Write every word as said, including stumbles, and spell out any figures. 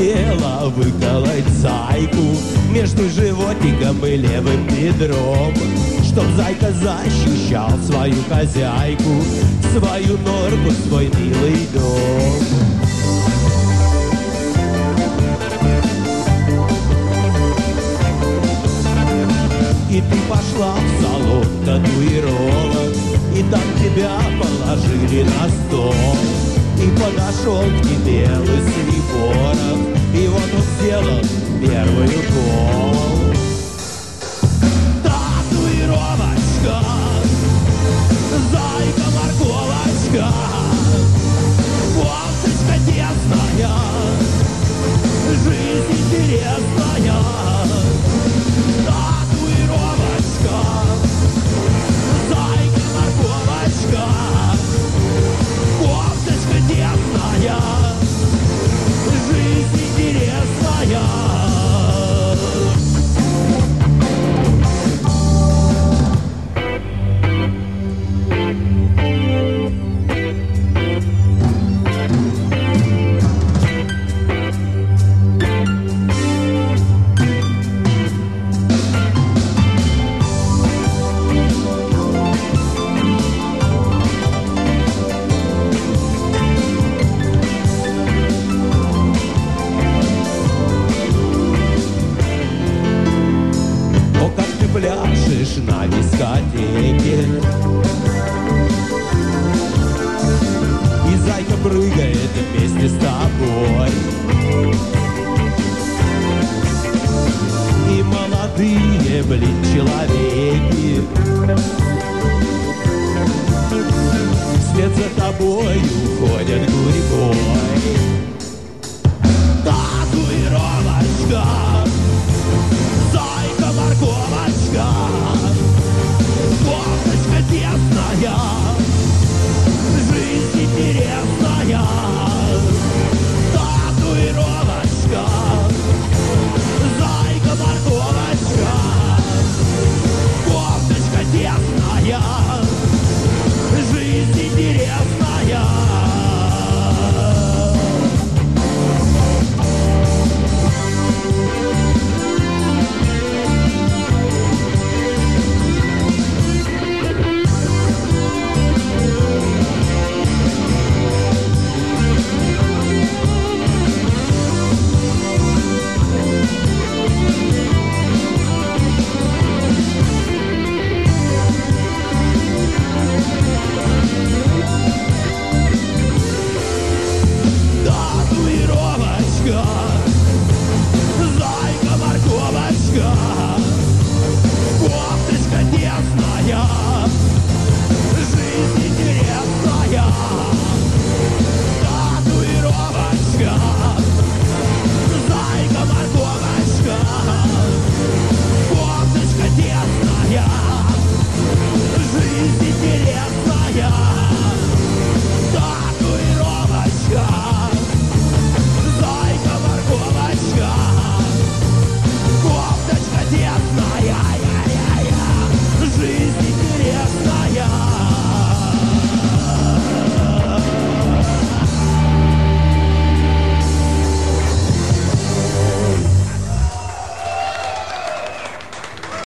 хотела выколоть зайку между животиком и левым бедром, чтоб зайка защищал свою хозяйку, свою норку, свой милый дом. И ты пошла в салон татуировок, и там тебя положили на стол. И подошел к тебе лысый ворог, и вот он сделал первый укол. Татуировочка, зайка-морковочка, кофточка тесная, жизнь интересная. Татуировочка, зайка-морковочка, кофточка тесная, жизнь интересная. Пляшешь на дискотеке, и зайка прыгает вместе с тобой, и молодые, блин, человеки вслед за тобой уходят гурьбой. Татуировочка, зайка-морковочка, кофточка тесная,